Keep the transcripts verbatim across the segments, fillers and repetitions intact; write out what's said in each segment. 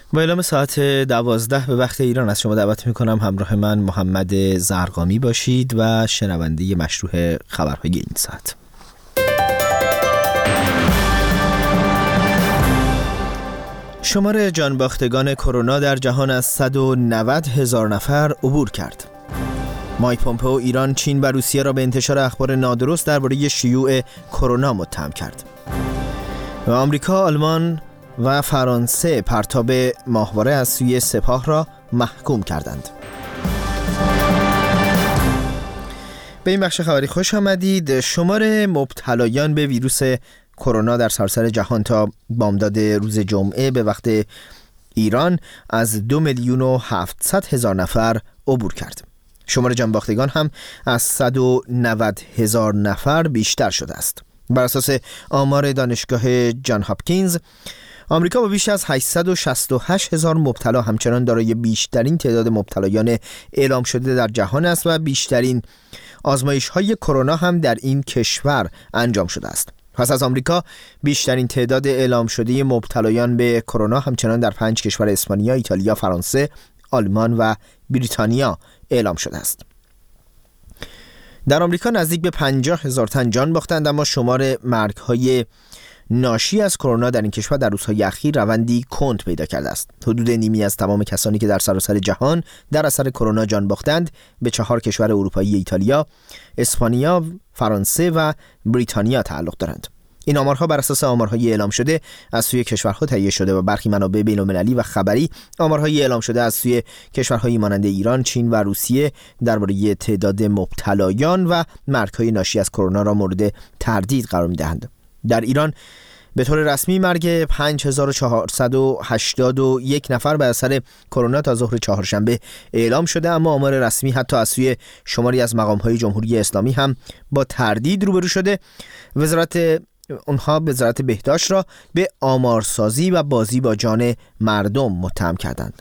با اعلام ساعت دوازده به وقت ایران از شما دعوت میکنم همراه من محمد زرقامی باشید و شنونده مشروع خبرهای این ساعت. شمار جانباختگان کرونا در جهان از صد و نود هزار نفر عبور کرد. مایک پومپئو ایران، چین و روسیه را به انتشار اخبار نادرست درباره شیوع کرونا متهم کرد. و آمریکا، آلمان و فرانسه پرتاب ماهواره از سوی سپاه را محکوم کردند. به این بخش خبری خوش آمدید. شمار مبتلایان به ویروس کرونا در سراسر جهان تا بامداد روز جمعه به وقت ایران از دو میلیون و هفتصد هزار نفر عبور کرد. شمار جانباختگان هم از صد و نود هزار نفر بیشتر شده است. بر اساس آمار دانشگاه جان هاپکینز، آمریکا با بیش از هشتصد و شصت و هشت هزار مبتلا همچنان دارای بیشترین تعداد مبتلایان اعلام شده در جهان است و بیشترین آزمایش‌های کرونا هم در این کشور انجام شده است. پس از آمریکا، بیشترین تعداد اعلام شده مبتلایان به کرونا همچنان در پنج کشور اسپانیا، ایتالیا، فرانسه، آلمان و بریتانیا اعلام شده است. در آمریکا نزدیک به پنجاه هزار تن جان باختند، اما شمار مرگ‌های ناشی از کرونا در این کشور در روزهای اخیر روندی کند پیدا کرده است. حدود نیمی از تمام کسانی که در سراسر جهان در اثر کرونا جان باختند به چهار کشور اروپایی، ایتالیا، اسپانیا، فرانسه و بریتانیا تعلق دارند. این آمارها بر اساس آمارهای اعلام شده از سوی کشورها تهیه شده و برخی منابع بین‌المللی و خبری آمارهای اعلام شده از سوی کشورهای مانند ایران، چین و روسیه درباره تعداد مبتلایان و مرگ‌های ناشی از کرونا را مورد تردید قرار می‌دهند. در ایران به طور رسمی مرگ پنج هزار و چهارصد و هشتاد و یک نفر به اثر کرونا تا ظهر چهارشنبه اعلام شده، اما آمار رسمی حتی از سوی شماری از مقام‌های جمهوری اسلامی هم با تردید روبرو شده. وزارت اونها وزارت بهداشت را به آمارسازی و بازی با جان مردم متهم کردند.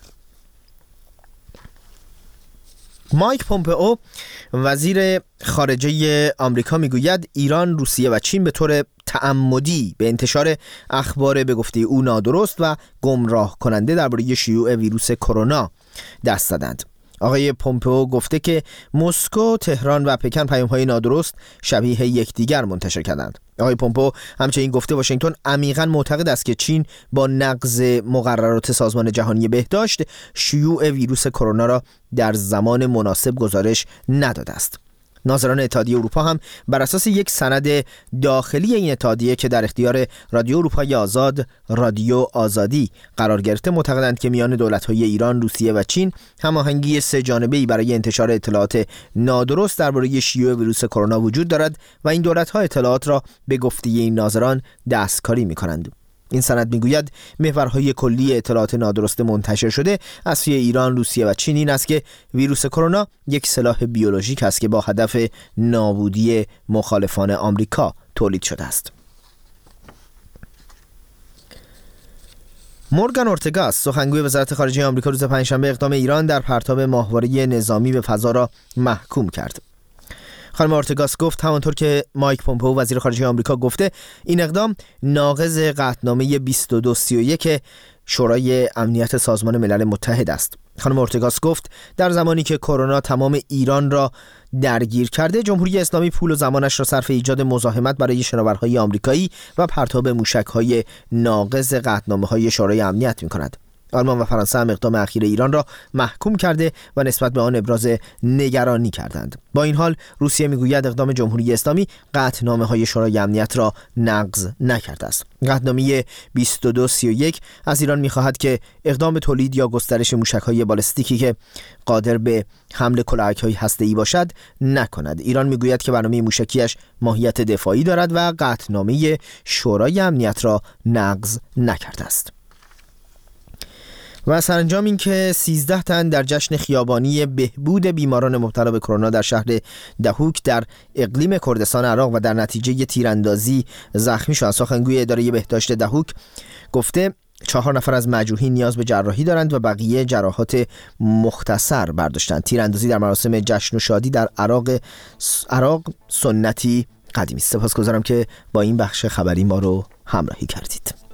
مایک پومپئو وزیر خارجه آمریکا میگوید ایران، روسیه و چین به طور تعمدی به انتشار اخبار به گفته او نادرست و گمراه کننده درباره شیوع ویروس کرونا دست دادند. آقای پومپئو گفته که مسکو، تهران و پکن پیام‌های نادرست شبیه یکدیگر منتشر کردند. آقای پومپئو همچنین گفته واشنگتن عمیقاً معتقد است که چین با نقض مقررات سازمان جهانی بهداشت شیوع ویروس کرونا را در زمان مناسب گزارش نداده است. ناظران اتحادیه اروپا هم بر اساس یک سند داخلی این اتحادیه که در اختیار رادیو اروپای آزاد، رادیو آزادی قرار گرفته، معتقدند که میان دولت‌های ایران، روسیه و چین هماهنگی سه جانبه‌ای برای انتشار اطلاعات نادرست درباره شیوع ویروس کرونا وجود دارد و این دولت‌ها اطلاعات را به گفته این ناظران دستکاری می‌کنند. این سند میگوید محورهای کلی اطلاعات نادرست منتشر شده از سوی ایران، روسیه و چین این است که ویروس کرونا یک سلاح بیولوژیک است که با هدف نابودی مخالفان آمریکا تولید شده است. مورگان اورتگاس، سخنگوی وزارت خارجه آمریکا، روز پنجشنبه اقدام ایران در پرتاب ماهواره نظامی به فضا را محکوم کرد. خانم اورتگاس گفت همانطور که مایک پومپئو وزیر خارجه آمریکا گفته، این اقدام ناقض قطعنامه بیست و دو سی و یک شورای امنیت سازمان ملل متحد است. خانم اورتگاس گفت در زمانی که کرونا تمام ایران را درگیر کرده، جمهوری اسلامی پول و زمانش را صرف ایجاد مزاحمت برای شناورهای آمریکایی و پرتاب موشک‌های ناقض قطعنامه‌های شورای امنیت می‌کند. آلمان و فرانسه هم اقدام اخیر ایران را محکوم کرده و نسبت به آن ابراز نگرانی کردند. با این حال روسیه میگوید اقدام جمهوری اسلامی قطعنامه‌های شورای امنیت را نقض نکرده است. قطعنامه بیست و دو سی و یک از ایران می‌خواهد که اقدام به تولید یا گسترش موشک‌های بالستیکی که قادر به حمل کلاهک‌های هسته‌ای باشد نکند. ایران میگوید که برنامه موشکیش ماهیت دفاعی دارد و قطعنامه شورای امنیت را نقض نکرده است. و سرانجام این که سیزده تن در جشن خیابانی بهبود بیماران مبتلا به کرونا در شهر دهوک در اقلیم کردستان عراق و در نتیجه تیراندازی زخمی شدند. سخنگوی اداره بهداشت دهوک گفته چهار نفر از مجروحین نیاز به جراحی دارند و بقیه جراحات مختصر برداشتند. تیراندازی در مراسم جشن و شادی در عراق عراق سنتی قدیمی است. سپاسگزارم که با این بخش خبری ما رو همراهی کردید.